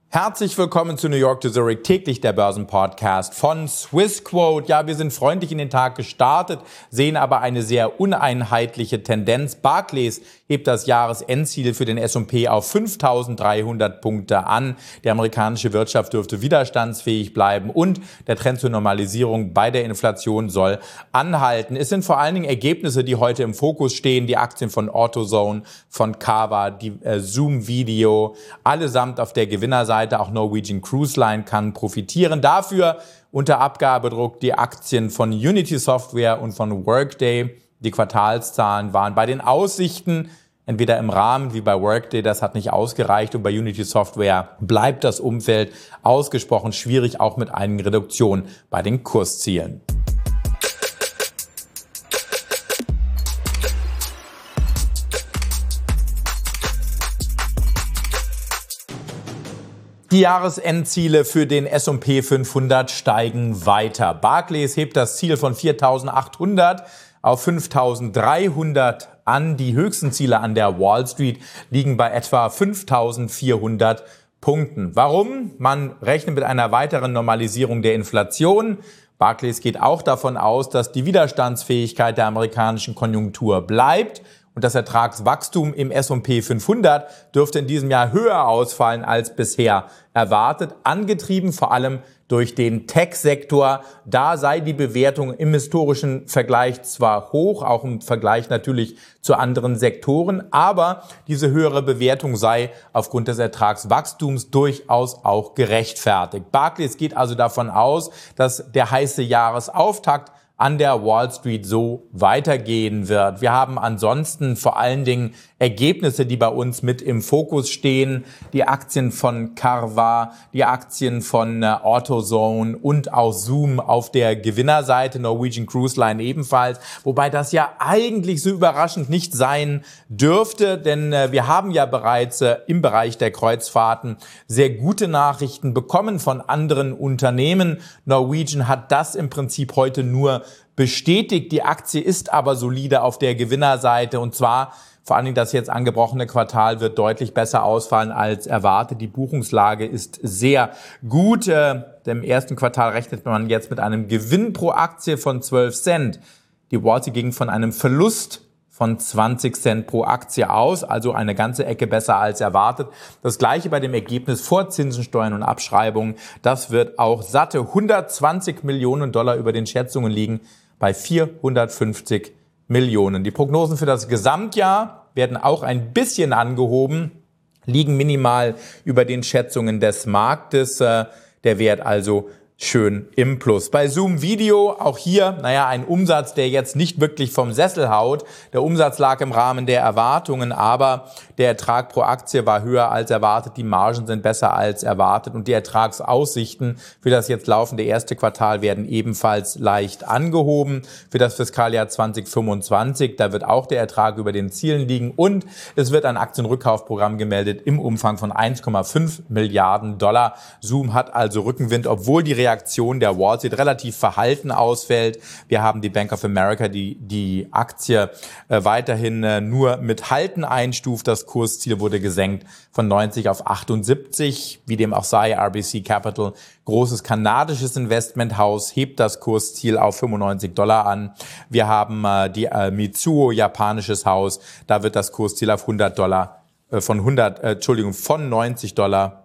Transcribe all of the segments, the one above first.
Herzlich willkommen zu New York to Zurich, täglich der Börsenpodcast von Swissquote. Ja, wir sind freundlich in den Tag gestartet, sehen aber eine sehr uneinheitliche Tendenz. Barclays hebt das Jahresendziel für den S&P auf 5.300 Punkte an. Die amerikanische Wirtschaft dürfte widerstandsfähig bleiben und der Trend zur Normalisierung bei der Inflation soll anhalten. Es sind vor allen Dingen Ergebnisse, die heute im Fokus stehen. Die Aktien von AutoZone, von Carvana, die Zoom Video, allesamt auf der Gewinnerseite. Auch Norwegian Cruise Line kann profitieren. Dafür unter Abgabedruck die Aktien von Unity Software und von Workday. Die Quartalszahlen waren bei den Aussichten entweder im Rahmen wie bei Workday, das hat nicht ausgereicht, und bei Unity Software bleibt das Umfeld ausgesprochen schwierig, auch mit einigen Reduktionen bei den Kurszielen. Die Jahresendziele für den S&P 500 steigen weiter. Barclays hebt das Ziel von 4.800 auf 5.300 an. Die höchsten Ziele an der Wall Street liegen bei etwa 5.400 Punkten. Warum? Man rechnet mit einer weiteren Normalisierung der Inflation. Barclays geht auch davon aus, dass die Widerstandsfähigkeit der amerikanischen Konjunktur bleibt. Und das Ertragswachstum im S&P 500 dürfte in diesem Jahr höher ausfallen als bisher erwartet, angetrieben vor allem durch den Tech-Sektor. Da sei die Bewertung im historischen Vergleich zwar hoch, auch im Vergleich natürlich zu anderen Sektoren, aber diese höhere Bewertung sei aufgrund des Ertragswachstums durchaus auch gerechtfertigt. Barclays geht also davon aus, dass der heiße Jahresauftakt an der Wall Street so weitergehen wird. Wir haben ansonsten vor allen Dingen Ergebnisse, die bei uns mit im Fokus stehen. Die Aktien von Carvana, die Aktien von AutoZone und auch Zoom auf der Gewinnerseite, Norwegian Cruise Line ebenfalls. Wobei das ja eigentlich so überraschend nicht sein dürfte, denn wir haben ja bereits im Bereich der Kreuzfahrten sehr gute Nachrichten bekommen von anderen Unternehmen. Norwegian hat das im Prinzip heute nur bestätigt. Die Aktie ist aber solide auf der Gewinnerseite, und zwar vor allen Dingen das jetzt angebrochene Quartal wird deutlich besser ausfallen als erwartet. Die Buchungslage ist sehr gut. Im ersten Quartal rechnet man jetzt mit einem Gewinn pro Aktie von 12 Cent. Die Wall Street ging von einem Verlust von 20 Cent pro Aktie aus, also eine ganze Ecke besser als erwartet. Das gleiche bei dem Ergebnis vor Zinsen, Steuern und Abschreibungen. Das wird auch satte 120 Millionen Dollar über den Schätzungen liegen, bei 450 Millionen. Die Prognosen für das Gesamtjahr werden auch ein bisschen angehoben, liegen minimal über den Schätzungen des Marktes. Der Wert also schön im Plus. Bei Zoom Video auch hier, ein Umsatz, der jetzt nicht wirklich vom Sessel haut. Der Umsatz lag im Rahmen der Erwartungen, aber der Ertrag pro Aktie war höher als erwartet. Die Margen sind besser als erwartet und die Ertragsaussichten für das jetzt laufende erste Quartal werden ebenfalls leicht angehoben. Für das Fiskaljahr 2025, da wird auch der Ertrag über den Zielen liegen und es wird ein Aktienrückkaufprogramm gemeldet im Umfang von 1,5 Milliarden Dollar. Zoom hat also Rückenwind, obwohl die Reaktion der Wall Street relativ verhalten ausfällt. Wir haben die Bank of America, die Aktie weiterhin nur mit Halten einstuft. Das Kursziel wurde gesenkt von 90 auf 78. Wie dem auch sei, RBC Capital, großes kanadisches Investmenthaus, hebt das Kursziel auf 95 Dollar an. Wir haben die Mitsuo, japanisches Haus, da wird das Kursziel auf 100 Dollar, von 90 Dollar,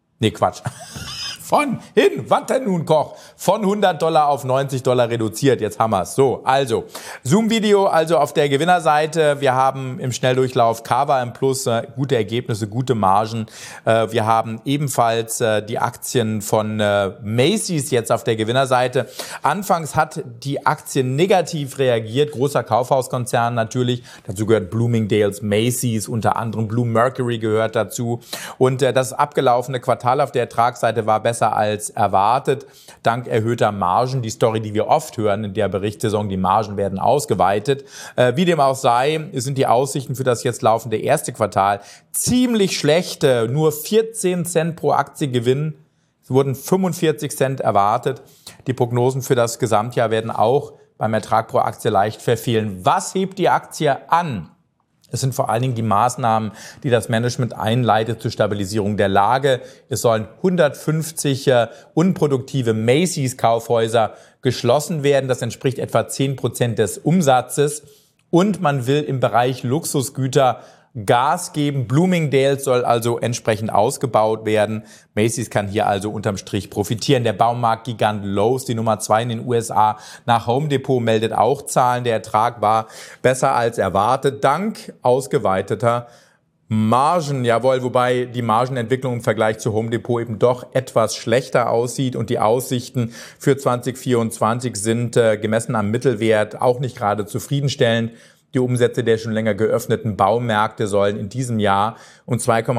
warte nun, Koch, von 100 Dollar auf 90 Dollar reduziert. Jetzt haben wir's. So, also, Zoom Video, also auf der Gewinnerseite. Wir haben im Schnelldurchlauf Carvana im Plus, gute Ergebnisse, gute Margen. Wir haben ebenfalls die Aktien von Macy's jetzt auf der Gewinnerseite. Anfangs hat die Aktie negativ reagiert. Großer Kaufhauskonzern natürlich. Dazu gehört Bloomingdale's, Macy's, unter anderem Bluemercury gehört dazu. Und das abgelaufene Quartal auf der Ertragsseite war besser als erwartet, dank erhöhter Margen. Die Story, die wir oft hören in der Berichtssaison, die Margen werden ausgeweitet. Wie dem auch sei, sind die Aussichten für das jetzt laufende erste Quartal ziemlich schlecht. Nur 14 Cent pro Aktie Gewinn. Es wurden 45 Cent erwartet. Die Prognosen für das Gesamtjahr werden auch beim Ertrag pro Aktie leicht verfehlen. Was hebt die Aktie an? Es sind vor allen Dingen die Maßnahmen, die das Management einleitet zur Stabilisierung der Lage. Es sollen 150 unproduktive Macy's-Kaufhäuser geschlossen werden. Das entspricht etwa 10% des Umsatzes. Und man will im Bereich Luxusgüter Gas geben. Bloomingdale's soll also entsprechend ausgebaut werden. Macy's kann hier also unterm Strich profitieren. Der Baumarktgigant Lowe's, die Nummer 2 in den USA, nach Home Depot meldet auch Zahlen. Der Ertrag war besser als erwartet, dank ausgeweiteter Margen. Jawohl, wobei die Margenentwicklung im Vergleich zu Home Depot eben doch etwas schlechter aussieht und die Aussichten für 2024 sind gemessen am Mittelwert auch nicht gerade zufriedenstellend. Die Umsätze der schon länger geöffneten Baumärkte sollen in diesem Jahr um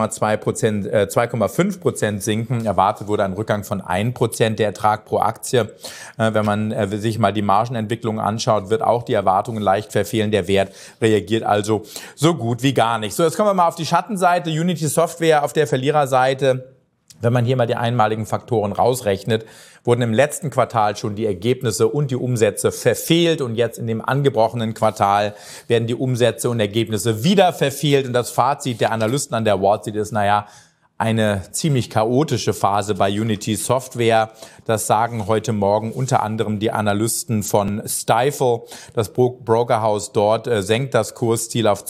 2,5% sinken. Erwartet wurde ein Rückgang von 1%. Der Ertrag pro Aktie, wenn man sich mal die Margenentwicklung anschaut, wird auch die Erwartungen leicht verfehlen. Der Wert reagiert also so gut wie gar nicht. So, jetzt kommen wir mal auf die Schattenseite. Unity Software auf der Verliererseite. Wenn man hier mal die einmaligen Faktoren rausrechnet, wurden im letzten Quartal schon die Ergebnisse und die Umsätze verfehlt und jetzt in dem angebrochenen Quartal werden die Umsätze und Ergebnisse wieder verfehlt und das Fazit der Analysten an der Wall Street ist, eine ziemlich chaotische Phase bei Unity Software. Das sagen heute Morgen unter anderem die Analysten von Stifel. Das Brokerhaus dort senkt das Kursziel auf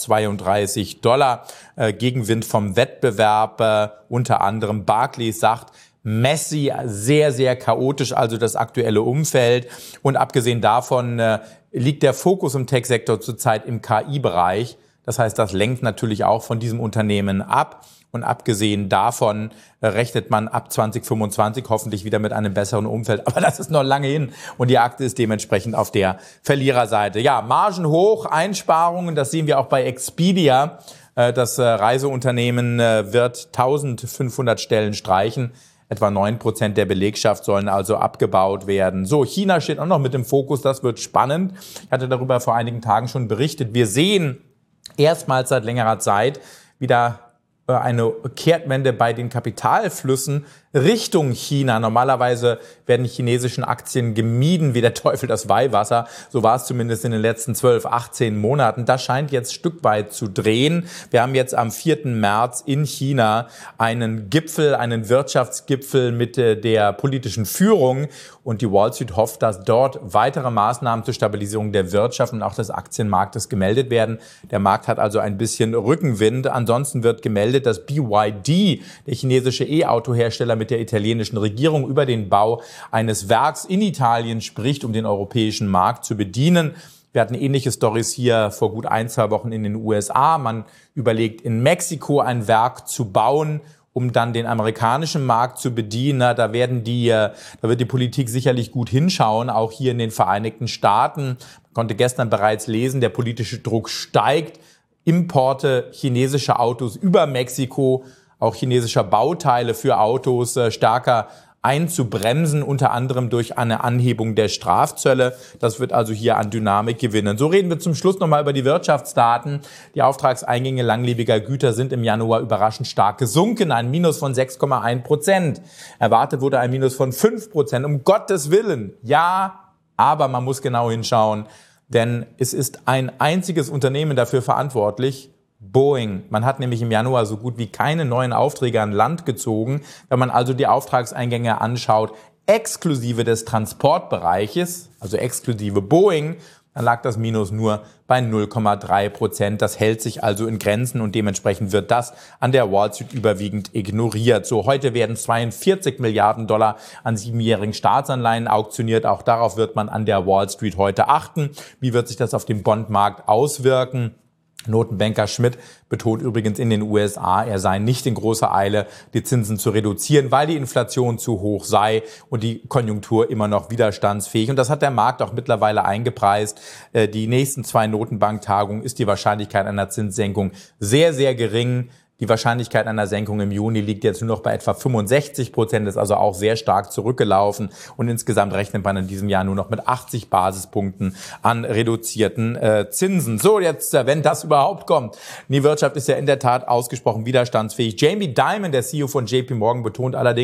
$32. Gegenwind vom Wettbewerb. Unter anderem Barclays sagt, messy, sehr, sehr chaotisch, also das aktuelle Umfeld. Und abgesehen davon liegt der Fokus im Tech-Sektor zurzeit im KI-Bereich. Das heißt, das lenkt natürlich auch von diesem Unternehmen ab. Und abgesehen davon rechnet man ab 2025 hoffentlich wieder mit einem besseren Umfeld. Aber das ist noch lange hin und die Aktie ist dementsprechend auf der Verliererseite. Ja, Margen hoch, Einsparungen, das sehen wir auch bei Expedia. Das Reiseunternehmen wird 1500 Stellen streichen. Etwa 9% der Belegschaft sollen also abgebaut werden. So, China steht auch noch mit im Fokus, das wird spannend. Ich hatte darüber vor einigen Tagen schon berichtet. Wir sehen erstmals seit längerer Zeit wieder eine Kehrtwende bei den Kapitalflüssen Richtung China. Normalerweise werden chinesischen Aktien gemieden wie der Teufel das Weihwasser. So war es zumindest in den letzten 12, 18 Monaten. Das scheint jetzt stückweit zu drehen. Wir haben jetzt am 4. März in China einen Gipfel, einen Wirtschaftsgipfel mit der politischen Führung. Und die Wall Street hofft, dass dort weitere Maßnahmen zur Stabilisierung der Wirtschaft und auch des Aktienmarktes gemeldet werden. Der Markt hat also ein bisschen Rückenwind. Ansonsten wird gemeldet, dass BYD, der chinesische E-Auto-Hersteller, mit der italienischen Regierung über den Bau eines Werks in Italien spricht, um den europäischen Markt zu bedienen. Wir hatten ähnliche Stories hier vor gut 1-2 Wochen in den USA. Man überlegt, in Mexiko ein Werk zu bauen, um dann den amerikanischen Markt zu bedienen. Da wird die Politik sicherlich gut hinschauen, auch hier in den Vereinigten Staaten. Man konnte gestern bereits lesen, der politische Druck steigt. Importe chinesischer Autos über Mexiko, auch chinesischer Bauteile für Autos stärker einzubremsen, unter anderem durch eine Anhebung der Strafzölle. Das wird also hier an Dynamik gewinnen. So reden wir zum Schluss nochmal über die Wirtschaftsdaten. Die Auftragseingänge langlebiger Güter sind im Januar überraschend stark gesunken, ein Minus von 6,1%. Erwartet wurde ein Minus von 5%. Um Gottes Willen, ja, aber man muss genau hinschauen, denn es ist ein einziges Unternehmen dafür verantwortlich, Boeing. Man hat nämlich im Januar so gut wie keine neuen Aufträge an Land gezogen. Wenn man also die Auftragseingänge anschaut, exklusive des Transportbereiches, also exklusive Boeing, dann lag das Minus nur bei 0,3%. Das hält sich also in Grenzen und dementsprechend wird das an der Wall Street überwiegend ignoriert. So, heute werden 42 Milliarden Dollar an 7-jährigen Staatsanleihen auktioniert. Auch darauf wird man an der Wall Street heute achten. Wie wird sich das auf den Bondmarkt auswirken? Notenbanker Schmidt betont übrigens in den USA, er sei nicht in großer Eile, die Zinsen zu reduzieren, weil die Inflation zu hoch sei und die Konjunktur immer noch widerstandsfähig. Und das hat der Markt auch mittlerweile eingepreist. Die nächsten 2 Notenbanktagungen ist die Wahrscheinlichkeit einer Zinssenkung sehr, sehr gering. Die Wahrscheinlichkeit einer Senkung im Juni liegt jetzt nur noch bei etwa 65%, ist also auch sehr stark zurückgelaufen. Und insgesamt rechnet man in diesem Jahr nur noch mit 80 Basispunkten an reduzierten Zinsen. So, jetzt, wenn das überhaupt kommt. Die Wirtschaft ist ja in der Tat ausgesprochen widerstandsfähig. Jamie Dimon, der CEO von JP Morgan, betont allerdings,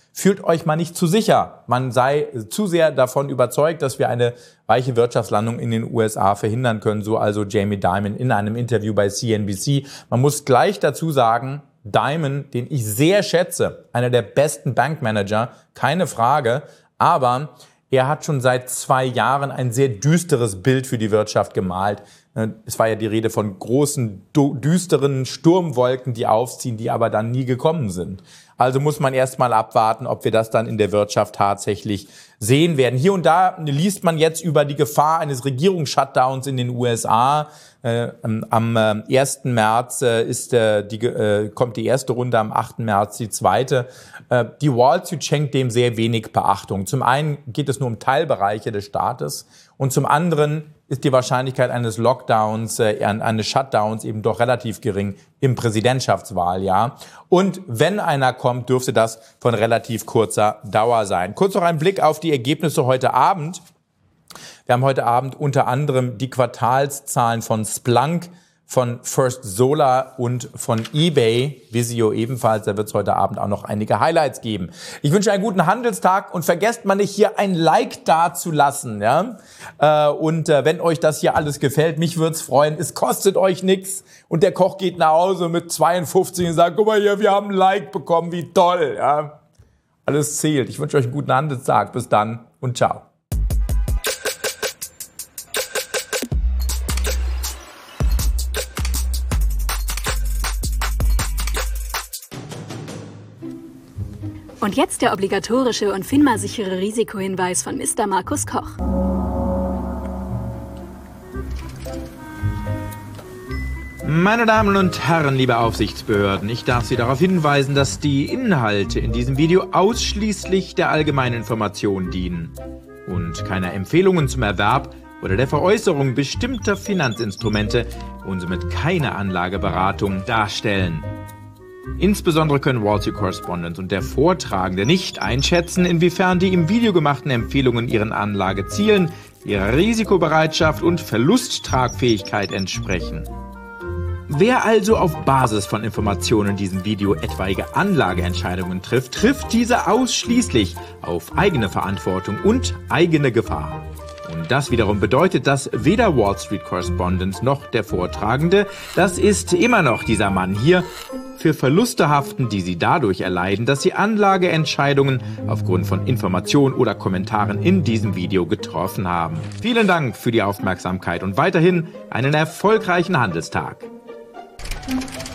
fühlt euch mal nicht zu sicher. Man sei zu sehr davon überzeugt, dass wir eine weiche Wirtschaftslandung in den USA verhindern können, so also Jamie Dimon in einem Interview bei CNBC. Man muss gleich dazu sagen, Dimon, den ich sehr schätze, einer der besten Bankmanager, keine Frage, aber er hat schon seit 2 Jahren ein sehr düsteres Bild für die Wirtschaft gemalt. Es war ja die Rede von großen, düsteren Sturmwolken, die aufziehen, die aber dann nie gekommen sind. Also muss man erst mal abwarten, ob wir das dann in der Wirtschaft tatsächlich sehen werden. Hier und da liest man jetzt über die Gefahr eines Regierungsshutdowns in den USA. Am 1. März kommt die erste Runde, am 8. März die zweite. Die Wall Street schenkt dem sehr wenig Beachtung. Zum einen geht es nur um Teilbereiche des Staates und zum anderen ist die Wahrscheinlichkeit eines Lockdowns, eines Shutdowns eben doch relativ gering im Präsidentschaftswahljahr. Und wenn einer kommt, dürfte das von relativ kurzer Dauer sein. Kurz noch ein Blick auf die Ergebnisse heute Abend. Wir haben heute Abend unter anderem die Quartalszahlen von Splunk, von First Solar und von eBay, Visio ebenfalls. Da wird es heute Abend auch noch einige Highlights geben. Ich wünsche einen guten Handelstag und vergesst mal nicht, hier ein Like da zu lassen. Ja? Und wenn euch das hier alles gefällt, mich würde es freuen. Es kostet euch nichts und der Koch geht nach Hause mit 52 und sagt, guck mal hier, wir haben ein Like bekommen, wie toll. Ja? Alles zählt. Ich wünsche euch einen guten Handelstag. Bis dann und ciao. Und jetzt der obligatorische und FINMA-sichere Risikohinweis von Mr. Markus Koch. Meine Damen und Herren, liebe Aufsichtsbehörden, ich darf Sie darauf hinweisen, dass die Inhalte in diesem Video ausschließlich der allgemeinen Information dienen und keine Empfehlungen zum Erwerb oder der Veräußerung bestimmter Finanzinstrumente und somit keine Anlageberatung darstellen. Insbesondere können Wall Street Correspondent und der Vortragende nicht einschätzen, inwiefern die im Video gemachten Empfehlungen ihren Anlagezielen, ihrer Risikobereitschaft und Verlusttragfähigkeit entsprechen. Wer also auf Basis von Informationen in diesem Video etwaige Anlageentscheidungen trifft, trifft diese ausschließlich auf eigene Verantwortung und eigene Gefahr. Und das wiederum bedeutet, dass weder Wall Street Correspondent noch der Vortragende, das ist immer noch dieser Mann hier, für Verluste haften, die sie dadurch erleiden, dass sie Anlageentscheidungen aufgrund von Informationen oder Kommentaren in diesem Video getroffen haben. Vielen Dank für die Aufmerksamkeit und weiterhin einen erfolgreichen Handelstag.